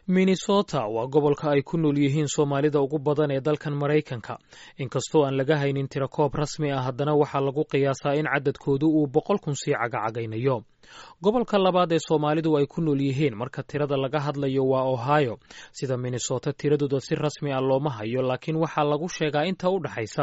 Minnesota waa gobolka ay ku nool yihiin Soomaalida ugu badan ee dalkan Maraykanka. Inkastoo aan laga haynin tirakoob rasmi ah, haddana waxaa lagu qiyaasaa in cadadkoodu uu 100,000 sii cagacagaynayo. Gobolka labaad ee Soomaalidu ay ku nool yihiin marka tirada laga hadlayo waa Ohio. Sida Minnesota, tiradooda si rasmi ah looma hayo, laakiin waxaa lagu sheegaa inta u dhaxaysa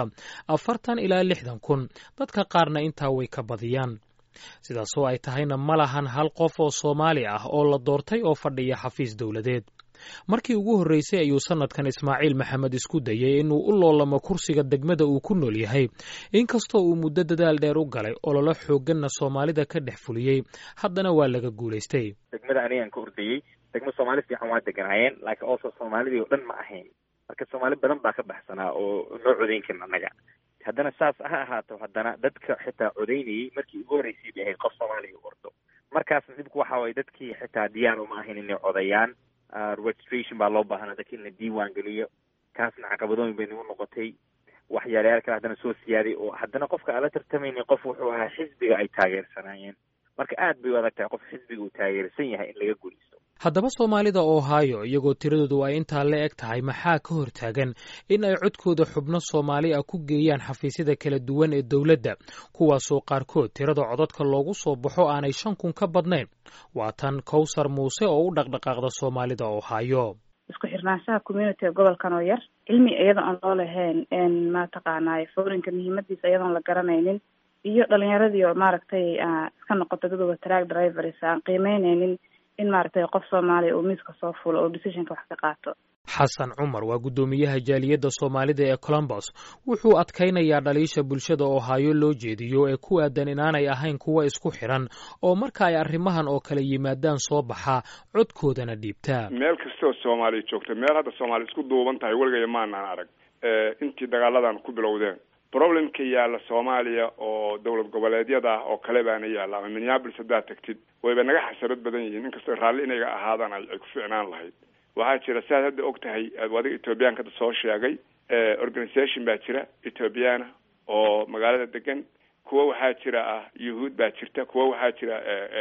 40 ilaa 60,000. Dadka qaarna intaa way ka badiyaan. Sidaasoo ay tahayna ma lahan hal qof oo Soomaali ah oo la doortay oo fadhiya xafiis dowladeed. Markii ugu horreysay ayuu sanadkan Ismaaciil Maxamed isku dayay inuu u loolamo kursiga degmada uu ku nool yahay, inkastoo uu muddo dadaal dheer u galay ololo xoogganna Soomaalida ka dhex fuliyey, haddana waa laga guulaystay. Degmada anigaan ka ordayey, degmo Soomaali fiican waa deganaayeen, laakiin also Soomaalidii oo dhan ma ahayn. Marka Soomaali badan baa ka baxsanaa oo noo codayn karin annaga. haddana saas ha ahaato, haddana dadka xitaa codaynayay markii ugu horreysay bay ahayd qof Soomaaliya u ordo. Markaasna dhibku waxa waye dadkii xitaa diyaar uma ahayn inay codayaan. Registration baa loo baahnaa dadka in la diiwaan geliyo. Kaasna caqabadooyin bay nagu noqotay. waxyaalayaal kale haddana soo siyaaday oo haddana qofka aan la tartamaynin qof wuxuu ahaa xisbiga ay taageersanaayeen. Marka aad bay u adag tahay qof xisbiga uu taageersan yahay in laga guulaysto. Haddaba Soomaalida Ohio, iyagoo tiradoodu ay intaa la eg tahay, maxaa ka hortaagan in ay codkooda xubno Soomaali ah ku geeyaan xafiisyada kala duwan ee dowladda, kuwaasoo qaarkood tirada codadka loogu soo baxo aanay 5,000 ka badnayn? Waa tan Kowsar Muuse oo u dhaqdhaqaaqda Soomaalida Ohio. isku xirnaanshaha community gobolkan oo yar, cilmi iyada aan loo lahayn ma taqaanaay foorinka muhiimadiisa iyadoon la garanaynin, iyo dhalinyaradii oo maaragtay iska noqota dad truck drivers aan qiimeynaynin in maaragtay qof Soomaali oo miiska soo fulo oo decisionka wax ka qaato. Xasan Cumar waa gudoomiyaha jaaliyadda Soomaalida ee Columbus. Wuxuu adkaynayaa dhaliisha bulshada Ohio loo jeediyo ee ku aadan inaanay ahayn kuwa isku xiran oo marka ay arrimahan oo kale yimaadaan soo baxa codkoodana dhiibtaa. meel kastoo Soomaali joogto, meel hadda Soomaali isku duuban tahay weligeed ma aanan arag intii dagaaladan ku bilowdeen. problemka yaala Soomaaliya oo dawlad goboleedyada oo kale baana yaala, ama Minneapolis hadda tagtid wayba naga xasarad badan yihiin, inkastoo raalli inaga ahaadaan ay ku fiicnaan lahayd. waxaa jira saad hadda ogtahay wadiga Ethiopian-ka soo sheegay organization baa jira Ethiopiana oo magaalada degan, kuwa waxaa jira Yuhuud baa jirta, kuwa waxaa jira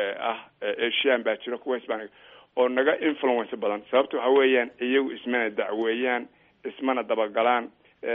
Asian baa jira, kuwa Hispanic oo naga influence badan. sababta waxa weeyaan iyagu ismana dacweeyaan, ismana dabagalaan,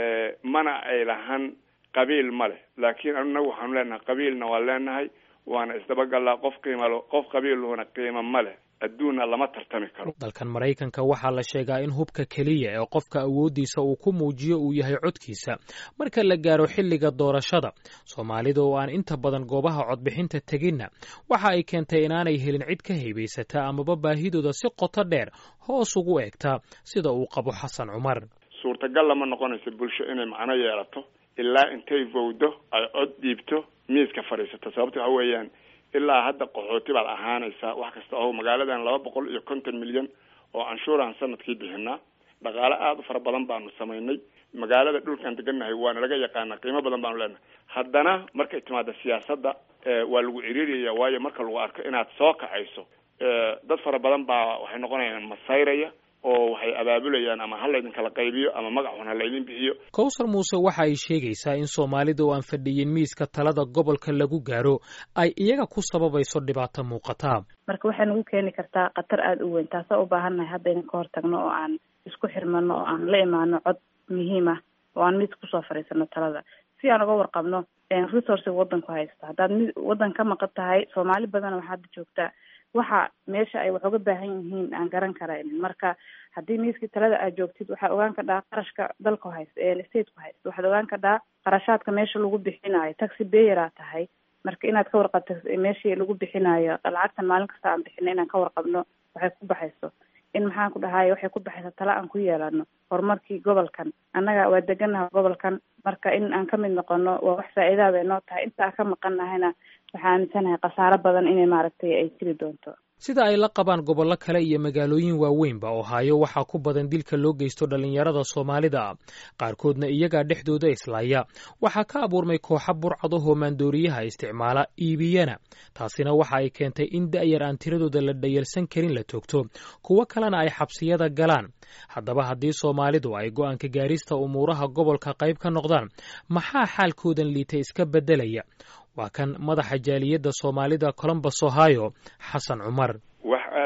mana ay lahan qabiil male, laakiin anagu waxaan leenahay qabiilna waa leenahay, waana isdabagalaa. qof qabiiluna qiimo male, adduunna lama tartami karo. Dalkan Maraykanka waxaa la sheegaa in hubka keliya ee qofka awoodiisa uu ku muujiyo uu yahay codkiisa marka la gaaro xilliga doorashada. Soomaalida oo aan inta badan goobaha codbixinta teginna waxa ay keentay inaanay helin cid ka haybaysata amaba baahidooda si qoto dheer hoos ugu eegta, sida uu qabo Xasan Cumar. suurtagal lama noqonayso bulsho inay macno yeelato ilaa intay vowdo ay cod dhiibto miiska fadhiisato. sababta waxa weeyaan ilaa hadda qaxooti baad ahaanaysaa. wax kasta oo magaaladan 250 milyan oo canshuuraan sanadkii bixinaa, dhaqaale aad u fara badan baanu samaynay. magaalada dhulkan degannahay waana laga yaqaanaa, qiimo badan baanu leenahay. haddana markay timaado siyaasadda waa lagu ciriiraya, waayo marka lagu arko inaad soo kacayso dad fara badan baa waxay noqonayaan masayraya oo waxay abaabulayaan ama hal idin kala qaybiyo ama magac xun hal idin bixiyo. Kowsar Muuse waxa ay sheegaysaa in Soomaalida oo aan fadhiyin miiska talada gobolka lagu gaaro ay iyaga ku sababayso dhibaato muuqata. marka waxay nagu keeni kartaa qatar aad u weyn, taasoo u baahannahay hadda inaan ka hortagno oo aan isku xirmano oo aan la imaano cod muhiim ah oo aan mid kusoo fariisano talada si aan uga warqabno resource wadanku haysta. haddaad wadan ka maqan tahay, Soomaali badan waxaa hadda joogta waxa meesha ay wax uga baahan yihiin aan garan karaynin. marka haddii miiskii talada aad joogtid, waxaa ogaan kadhaa qarashka dalka haysta ee state ku haysta, waxaad ogaan kadhaa qarashaadka meesha lagu bixinayo, taxi payer tahay. marka inaad ka warqabto meeshii lagu bixinayo lacagtan maalin kasta aan bixino inaan ka warqabno waxay ku baxayso, in maxaan ku dhahay waxay ku baxaysa tala aan ku yeelano horumarkii gobolkan. annaga waa deganaha gobolkan, marka in aan ka mid noqono waa wax faa'iido bay noo tahay. inta aan ka maqannahayna waxaan aaminsanahay khasaaro badan inay maaragtay ay jiri doonto. Sida ay la qabaan gobollo kale iyo magaalooyin waaweynba, Ohio waxaa ku badan dilka loo geysto dhalinyarada Soomaalida, qaarkoodna iyaga dhexdooda islaaya. waxaa ka abuurmay kooxo burcad oo maandooriyaha isticmaala iibiyana. taasina waxa ay keentay in da'yar aan tiradooda la dhayalsan karin la toogto, kuwo kalena ay xabsiyada galaan. haddaba haddii Soomaalidu ay go'aanka gaarista umuuraha gobolka qayb ka noqdaan, maxaa xaalkoodan liita iska beddelaya? waa kan madaxa jaaliyadda Soomaalida Columbus Ohio, Xasan Cumar. wax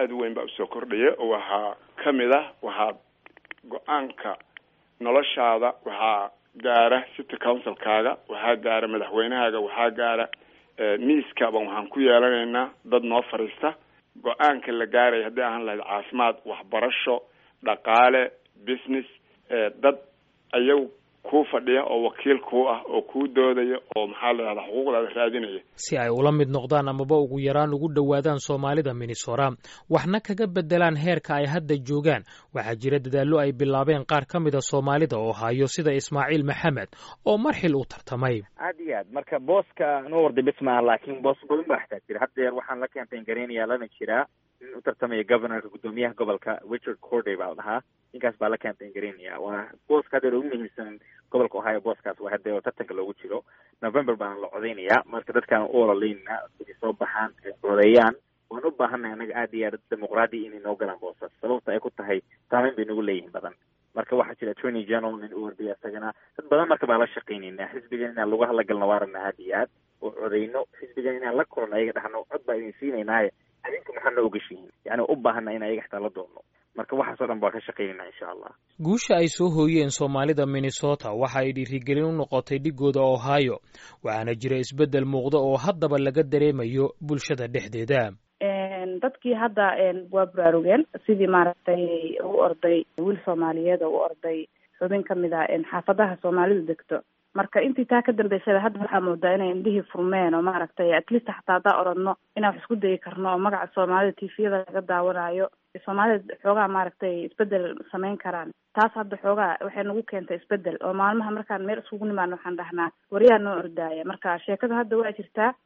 aada u weyn baa usoo kordhaya oo waxaa kamid ah waxaa go-aanka noloshaada waxaa gaara city councilkaaga, waxaa gaara madaxweynahaaga, waxaa gaara miiskaba waxaan ku yeelanaynaa dad noo fariista. go-aanka la gaaraya haddii ahaan lahayd caafimaad, waxbarasho, dhaqaale, business, dad ayagu kuu fadhiya oo wakiil kuu ah oo kuu doodaya oo maxaa la yidhahdaa xuquuqdaada raadinaya si ay ula mid noqdaan amaba ugu yaraan ugu dhowaadaan Soomaalida Minnesota waxna kaga bedelaan heerka ay hadda joogaan. waxaa jira dadaallo ay bilaabeen qaar ka mid ah Soomaalida oo hayo sida Ismaaciil Maxamed oo marxil u tartamay. aad iyo aad marka booska noo warday bismaa laakiin boos badan baa xataa jira. hadda waxaan la campaign gareynayaa lana jiraa in u tartamaya governorka gudoomiyaha gobolka Richard Corday baa dhahaa. ninkaas baa la campaign gareynaya. waa booska hadda ugu muhiimsan gobolka Ohio. booskaas waa hadda tartanka loogu jiro November baan la codeynaya. marka dadkaan u ololeyna inay soo baxaan codeeyaan. waan u baahannahay anaga aad iyo aad dimuqraadi inay noo galaan boosas sababta ay ku tahay saameyn bay nagu leeyihiin badan. marka waxaa jira attorney general nin u wardiya isagana dad badan marka baa la shaqeynayna. xisbigan inaan lagu hadlagalna waa rabnaa aad iyo aad oo codeyno. xisbigan inaan la kulano ayaga dhahno cod baa idin siinaynaaye adinku maxaa noo ogashihiin yani u baahana in ayaga xitaa la doonno. marka waxaasoo dhan baa ka shaqeynayna insha allah. guusha ay soo hooyeen Soomaalida Minnesota waxa ay dhiirigelin u noqotay dhigooda Ohio. waxaana jira isbedel muuqda oo haddaba laga dareemayo bulshada dhexdeeda. dadkii hadda waa baraarugeen sidii maaragtay ugu orday wiil Soomaaliyeed oo u orday xubin kamid ah xaafadaha Soomaalidu degto. marka intii taa ka dambeysay hadda waxaa moodaa inay indhihii furmeen oo maaragtay at least xataa hadaa orodno inaan wax isku dayi karno oo magaca Soomaalida TV-yada laga daawanayo Soomaalida xoogaa maaragtay isbedel samayn karaan. taas hadda xoogaa waxay nagu keentay isbedel oo maalmaha markaan meel isugu nimaano waxaan dhahnaa wariyaa noo ordaaya. marka sheekada hadda waa jirtaa